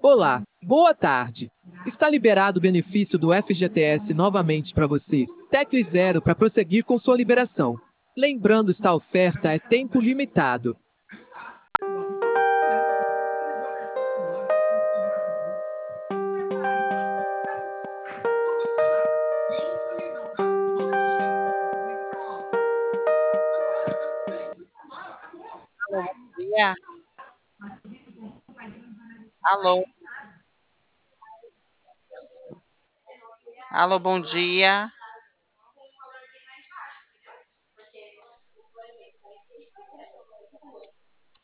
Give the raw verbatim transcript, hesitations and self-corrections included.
Olá, boa tarde. Está liberado o benefício do F G T S novamente para você. Tecle zero para prosseguir com sua liberação. Lembrando, esta oferta é tempo limitado. Alô, bom dia. Alô. Alô, bom dia.